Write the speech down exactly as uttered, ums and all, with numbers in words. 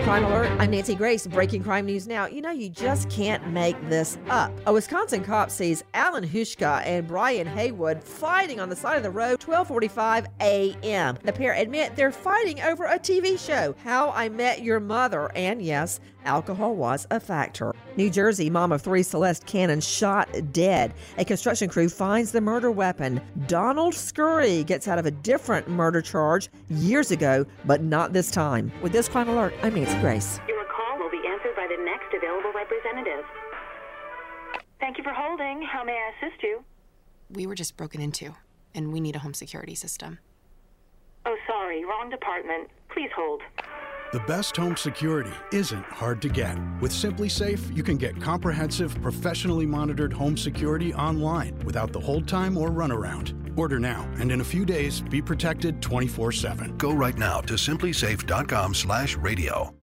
Crime Alert, I'm Nancy Grace. Breaking crime news now. You know, you just can't make this up. A Wisconsin cop sees Alan Hushka and Brian Haywood fighting on the side of the road, twelve forty-five a.m. The pair admit they're fighting over a T V show, How I Met Your Mother, and yes, alcohol was a factor. New Jersey mom of three, Celeste Cannon, shot dead. A construction crew finds the murder weapon. Donald Scurry gets out of a different murder charge years ago, but not this time. With this Crime Alert, I'm Nancy Grace. Your call will be answered by the next available representative. Thank you for holding. How may I assist you? We were just broken into, and we need a home security system. Oh, sorry. Wrong department. Please hold. The best home security isn't hard to get. With Simply Safe, you can get comprehensive, professionally monitored home security online without the hold time or runaround. Order now, and in a few days, be protected twenty-four seven. Go right now to simply safe dot com slash radio.